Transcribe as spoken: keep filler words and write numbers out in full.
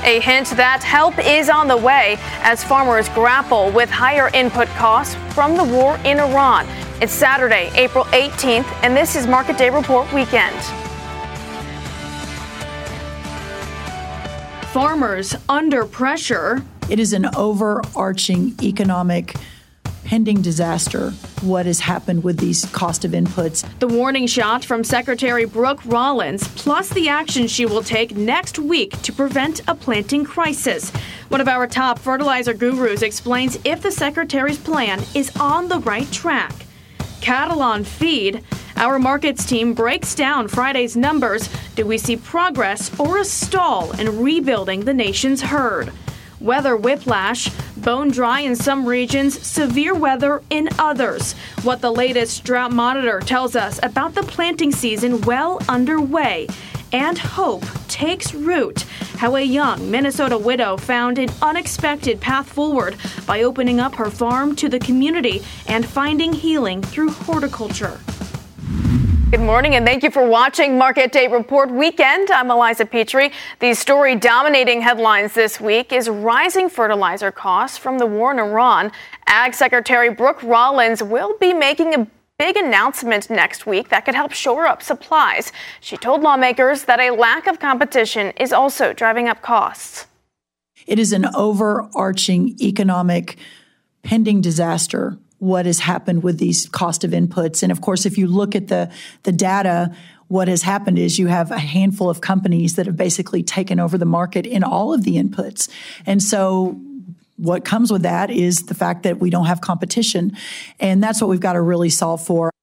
A hint that help is on the way as farmers grapple with higher input costs from the war in Iran. It's Saturday, April eighteenth, and this is Market Day Report Weekend. Farmers under pressure. It is an overarching economic pending disaster, what has happened with these cost of inputs. The warning shot from Secretary Brooke Rollins, plus the action she will take next week to prevent a planting crisis. One of our top fertilizer gurus explains if the Secretary's plan is on the right track. Cattle on feed. Our markets team breaks down Friday's numbers. Do we see progress or a stall in rebuilding the nation's herd? Weather whiplash, bone dry in some regions, severe weather in others. What the latest drought monitor tells us about the planting season well underway. And hope takes root. How a young Minnesota widow found an unexpected path forward by opening up her farm to the community and finding healing through horticulture. Good morning, and thank you for watching Market Day Report Weekend. I'm Eliza Petrie. The story dominating headlines this week is rising fertilizer costs from the war in Iran. Ag Secretary Brooke Rollins will be making a big announcement next week that could help shore up supplies. She told lawmakers that a lack of competition is also driving up costs. It is an overarching economic pending disaster, what has happened with these cost of inputs. And of course, if you look at the, the data, what has happened is you have a handful of companies that have basically taken over the market in all of the inputs. And so what comes with that is the fact that we don't have competition. And that's what we've got to really solve for.